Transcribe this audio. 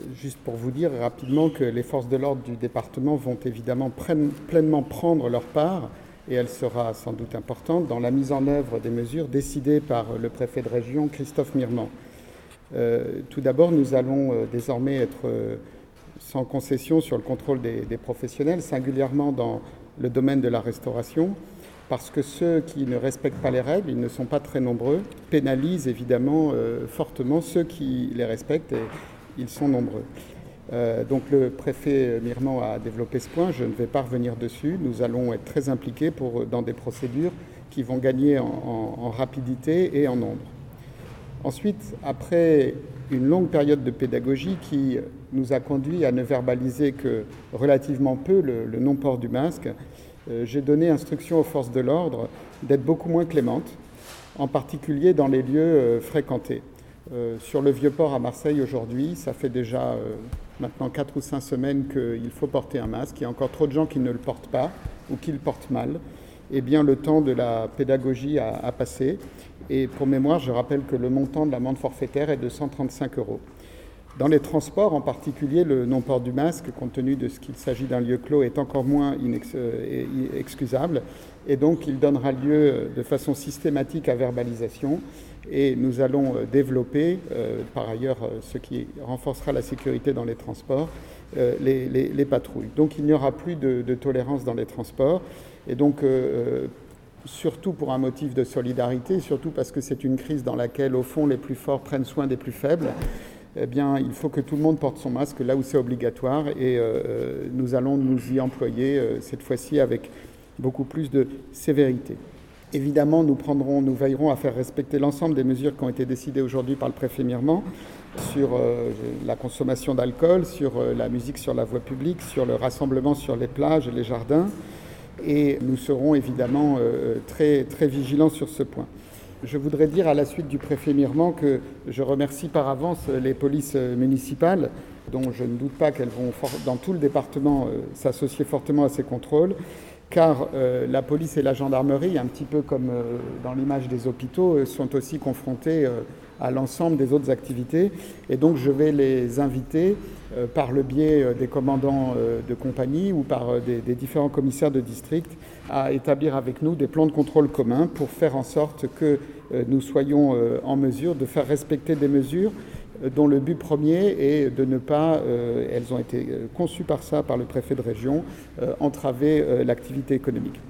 Juste pour vous dire rapidement que les forces de l'ordre du département vont évidemment pleinement prendre leur part, et elle sera sans doute importante, dans la mise en œuvre des mesures décidées par le préfet de région, Christophe Mirmand. Tout d'abord, nous allons désormais être sans concession sur le contrôle des professionnels, singulièrement dans le domaine de la restauration, parce que ceux qui ne respectent pas les règles, ils ne sont pas très nombreux, pénalisent évidemment fortement ceux qui les respectent, et ils sont nombreux. Donc le préfet Mirmand a développé ce point, je ne vais pas revenir dessus. Nous allons être très impliqués dans des procédures qui vont gagner en rapidité et en nombre. Ensuite, après une longue période de pédagogie qui nous a conduit à ne verbaliser que relativement peu le non-port du masque, j'ai donné instruction aux forces de l'ordre d'être beaucoup moins clémentes, en particulier dans les lieux fréquentés. Sur le Vieux-Port à Marseille aujourd'hui, ça fait déjà maintenant 4 ou 5 semaines qu'il faut porter un masque. Il y a encore trop de gens qui ne le portent pas ou qui le portent mal. Eh bien, le temps de la pédagogie a passé. Et pour mémoire, je rappelle que le montant de l'amende forfaitaire est de 135 €. Dans les transports, en particulier, le non-port du masque, compte tenu de ce qu'il s'agit d'un lieu clos, est encore moins excusable. Et donc, il donnera lieu de façon systématique à verbalisation. Et nous allons développer, par ailleurs, ce qui renforcera la sécurité dans les transports, les patrouilles. Donc, il n'y aura plus de tolérance dans les transports. Et donc, surtout pour un motif de solidarité, surtout parce que c'est une crise dans laquelle, au fond, les plus forts prennent soin des plus faibles, eh bien, il faut que tout le monde porte son masque là où c'est obligatoire. Et nous allons nous y employer, cette fois-ci, avec beaucoup plus de sévérité. Évidemment, nous veillerons à faire respecter l'ensemble des mesures qui ont été décidées aujourd'hui par le préfet Mirmand sur la consommation d'alcool, sur la musique sur la voie publique, sur le rassemblement sur les plages et les jardins. Et nous serons évidemment très, très vigilants sur ce point. Je voudrais dire à la suite du préfet Mirmand que je remercie par avance les polices municipales, dont je ne doute pas qu'elles vont, dans tout le département, s'associer fortement à ces contrôles, car la police et la gendarmerie, un petit peu comme dans l'image des hôpitaux, sont aussi confrontés à l'ensemble des autres activités. Et donc je vais les inviter par le biais des commandants de compagnie ou par des différents commissaires de district à établir avec nous des plans de contrôle communs pour faire en sorte que nous soyons en mesure de faire respecter des mesures dont le but premier est de ne pas, elles ont été conçues par le préfet de région, entraver l'activité économique.